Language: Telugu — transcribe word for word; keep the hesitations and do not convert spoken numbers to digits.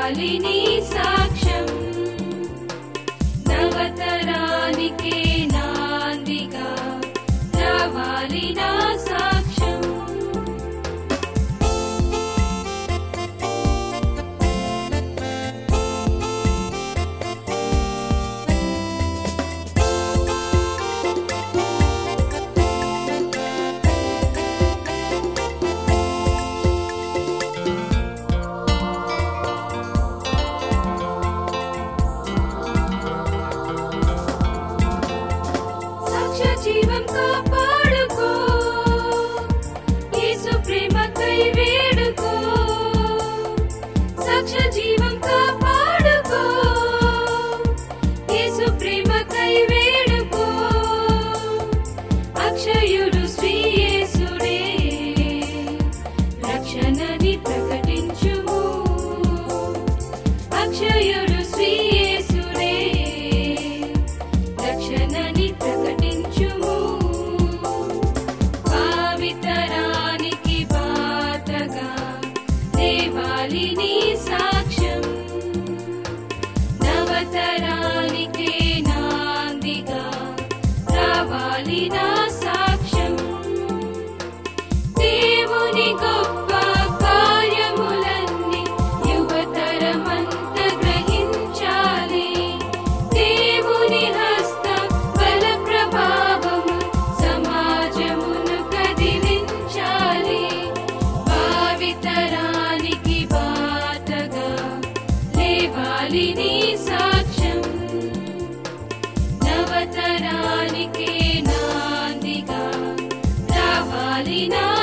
రావాలి నీ సాక్ష్యం నవతరానికే నాందిగా రావాలి నా సాక్ష్యం జీవం కాపాడుకో యేసు ప్రేమకై వేడుకో సాక్ష్య జీవం కాపాడుకో యేసు ప్రేమకై వేడుకో అక్షయుడు శ్రీ యేసుడే రక్షణని ప్రకటించుము అక్షయుడు శ్రీ యేసుడే రక్షణని ప్రకటించుము భావితరానికి బాటగా దేవాలి నీ సాక్ష్యం నవతరానికే నాందిగా రావాలి నా సాక్ష్యం దేవుని గొప్ప కార్యములన్నీ యువతరమంత గ్రహించాలి దేవుని హస్త బల ప్రభావము సమాజమును కదిలించాలి భావితరానికి బాటగా లేవాలి నీ సాక్ష్యం నవతరానికే నాందిగా రావాలి నా